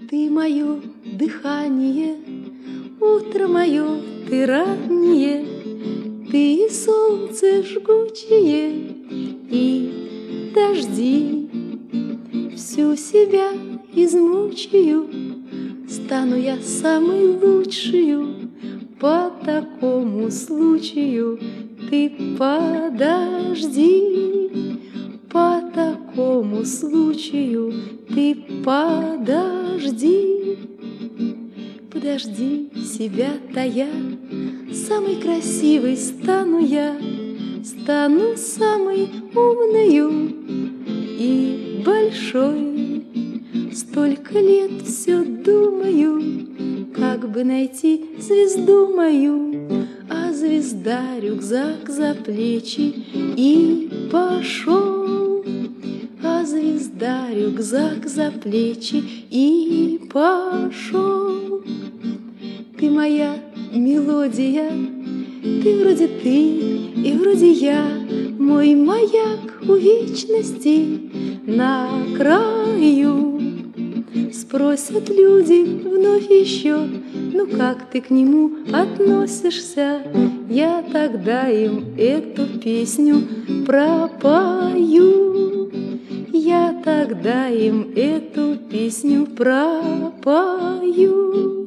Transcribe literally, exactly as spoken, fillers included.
Ты мое дыхание, утро мое, ты раннее, ты и солнце жгучее, и дожди. Всю себя измучаю, стану я самой лучшую. По такому случаю ты подожди, по такому случаю ты подожди. Подожди себя тая, самой красивой стану я, стану самой умною и большой. Столько лет все думаю, как бы найти звезду мою, а звезда рюкзак за плечи и пошел. А звезда рюкзак за плечи и пошел. Ты моя мелодия, ты вроде ты и вроде я, мой маяк у вечности на краю. Спросят люди вновь еще, ну как ты к нему относишься? Я тогда им эту песню пропою. Я тогда им эту песню пропою.